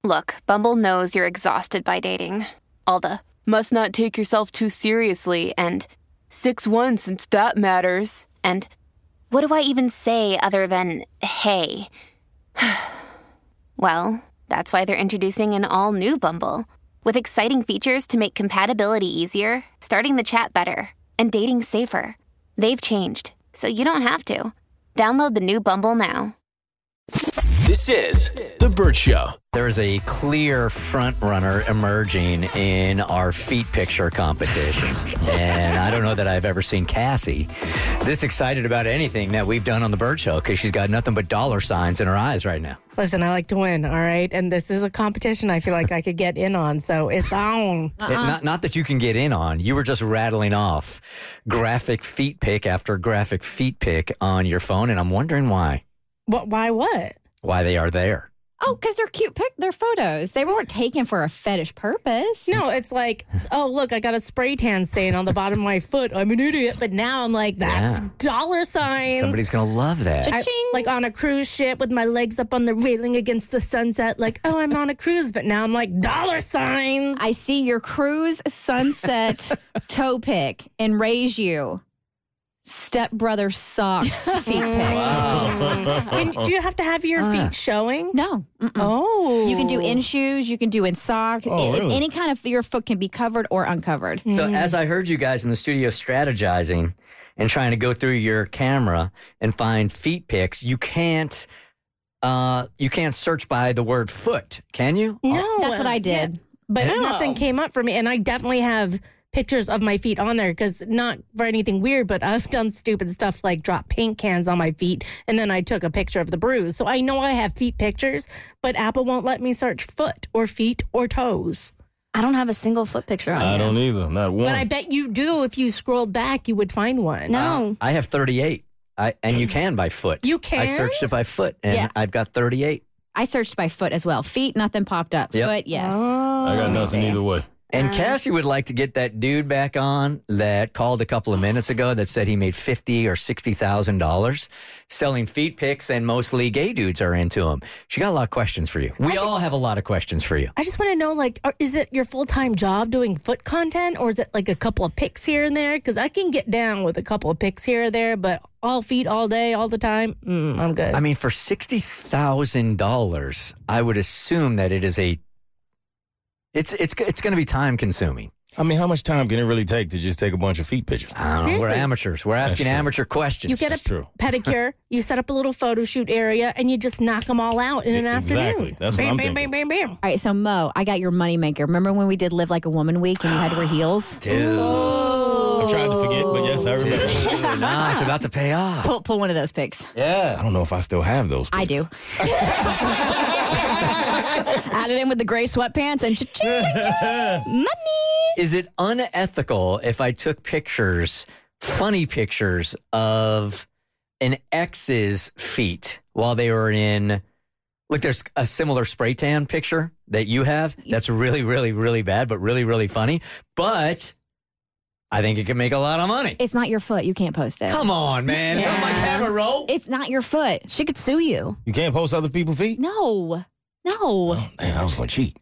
Look, Bumble knows you're exhausted by dating. All the must not take yourself too seriously and 6'1" since that matters. And what do I even say other than hey? Well, that's why they're introducing an all-new Bumble with exciting features to make compatibility easier, starting the chat better, and dating safer. They've changed, so you don't have to. Download the new Bumble now. This is The Bert Show. There is a clear front runner emerging in our feet picture competition. And I don't know that I've ever seen Cassie this excited about anything that we've done on The Bert Show, because she's got nothing but dollar signs in her eyes right now. Listen, I like to win, all right? And this is a competition I feel like I could get in on, so it's on. Not that you can get in on. You were just rattling off graphic feet pic after graphic feet pic on your phone, and I'm wondering why. Why what? Why they are there. Oh, because they're cute they're photos. They weren't taken for a fetish purpose. No, it's like, oh, look, I got a spray tan stain on the bottom of my foot. I'm an idiot. But now I'm like, that's dollar signs. Somebody's going to love that. Like on a cruise ship with my legs up on the railing against the sunset. Like, oh, I'm on a cruise. But now I'm like, dollar signs. I see your cruise sunset toe pic and raise you. Stepbrother socks feet pic. Wow. Do you have to have your feet showing? No. Mm-mm. Oh. You can do in shoes. You can do in socks. Really? Any kind of your foot can be covered or uncovered. So as I heard you guys in the studio strategizing and trying to go through your camera and find feet pics, you can't search by the word foot, can you? No. That's what I did. But nothing came up for me. And I definitely have pictures of my feet on there, because not for anything weird, but I've done stupid stuff like drop paint cans on my feet, and then I took a picture of the bruise. So I know I have feet pictures, but Apple won't let me search foot or feet or toes. I don't have a single foot picture on I you. don't either. Not one. But I bet you do. If you scrolled back, you would find one. No. I have 38. And you can by foot. You can? I searched it by foot, and I've got 38. I searched by foot as well. Feet, nothing popped up. Yep. Foot, yes. I got nothing either way. And Cassie would like to get that dude back on that called a couple of minutes ago that said he made $50,000 or $60,000 selling feet pics, and mostly gay dudes are into them. She got a lot of questions for you. We all have a lot of questions for you. I just want to know, like, is it your full-time job doing foot content, or is it like a couple of pics here and there? Because I can get down with a couple of pics here or there, but all feet all day, all the time, I'm good. I mean, for $60,000, I would assume that it is It's going to be time consuming. I mean, how much time can it really take to just take a bunch of feet pictures? I don't know. Seriously. We're amateurs. We're asking That's true. amateur questions. You get a pedicure, you set up a little photo shoot area, and you just knock them all out in an afternoon. Exactly. That's what bam, I'm bam, thinking. bam, bam, bam. All right, so Mo, I got your moneymaker. Remember when we did Live Like a Woman Week and you had to wear heels? Dude. I tried to forget, but yes, I remember. No, it's about to pay off. Pull one of those pics. Yeah. I don't know if I still have those. I do. Add it in with the gray sweatpants and money. Is it unethical if I took pictures, funny pictures of an ex's feet while they were in, like there's a similar spray tan picture that you have that's really, really, really bad, but really, really funny. But I think it can make a lot of money. It's not your foot. You can't post it. Come on, man. It's on my camera roll. It's not your foot. She could sue you. You can't post other people's feet? No. Oh, man, I was going to cheat.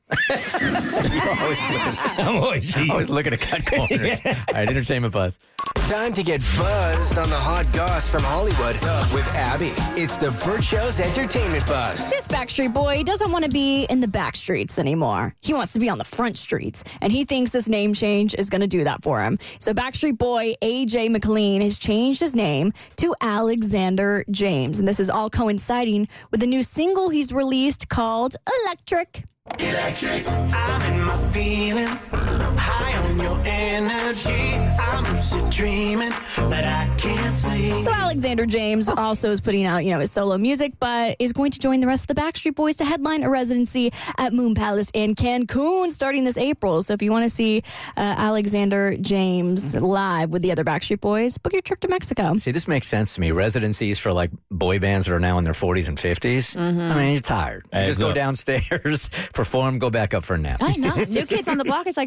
I'm always cheating. Always looking to cut corners. All right, entertainment buzz. Time to get buzzed on the hot goss from Hollywood with Abby. It's the Bert Show's entertainment buzz. This Backstreet Boy doesn't want to be in the back streets anymore. He wants to be on the front streets, and he thinks this name change is going to do that for him. So Backstreet Boy AJ McLean has changed his name to Alexander James, and this is all coinciding with the new single he's released called Electric. Electric, I'm in my feelings, high on your energy, I'm lucid dreaming, but I can't sleep. So Alexander James also is putting out, his solo music, but is going to join the rest of the Backstreet Boys to headline a residency at Moon Palace in Cancun starting this April. So if you want to see Alexander James live with the other Backstreet Boys, book your trip to Mexico. See, this makes sense to me. Residencies for like boy bands that are now in their 40s and 50s. I mean, you're tired. You just go downstairs, perform, go back up for a nap. I know. New Kids on the Block is like, screw that.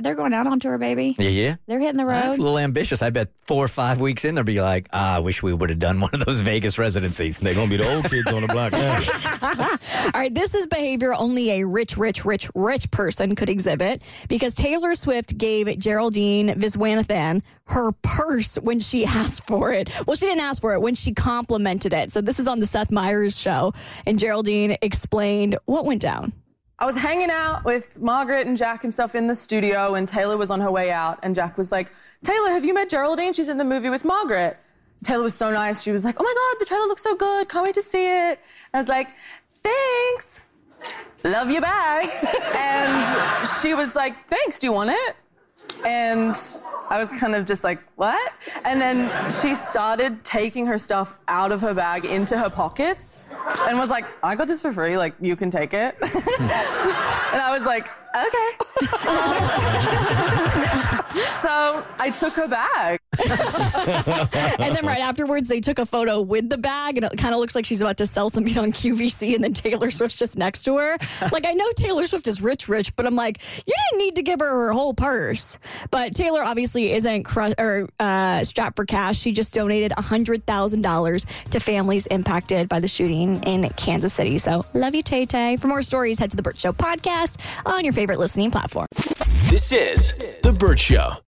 they're going out on tour, baby. Yeah. They're hitting the road. That's a little ambitious. I bet 4 or 5 weeks in, they'll be like, I wish we would have done one of those Vegas residencies. They're going to be the old kids on the block. All right, this is behavior only a rich person could exhibit because Taylor Swift gave Geraldine Viswanathan her purse when she asked for it. Well, she didn't ask for it, when she complimented it. So this is on the Seth Meyers show, and Geraldine explained what went down. I was hanging out with Margaret and Jack and stuff in the studio, and Taylor was on her way out, and Jack was like, Taylor, have you met Geraldine? She's in the movie with Margaret. Taylor was so nice. She was like, oh my God, the trailer looks so good. Can't wait to see it. I was like, thanks. Love your bag. And she was like, thanks, do you want it? And I was kind of just like, what? And then she started taking her stuff out of her bag into her pockets and was like, I got this for free, like, you can take it. And I was like, okay. So I took her bag. And then right afterwards, they took a photo with the bag, and it kind of looks like she's about to sell something on QVC, and then Taylor Swift's just next to her. Like, I know Taylor Swift is rich, but I'm like, you didn't need to give her whole purse. But Taylor obviously isn't strapped for cash. She just donated $100,000 to families impacted by the shooting in Kansas City. So love you, Tay-Tay. For more stories, head to The Burt Show podcast on your favorite listening platform. This is The Burt Show.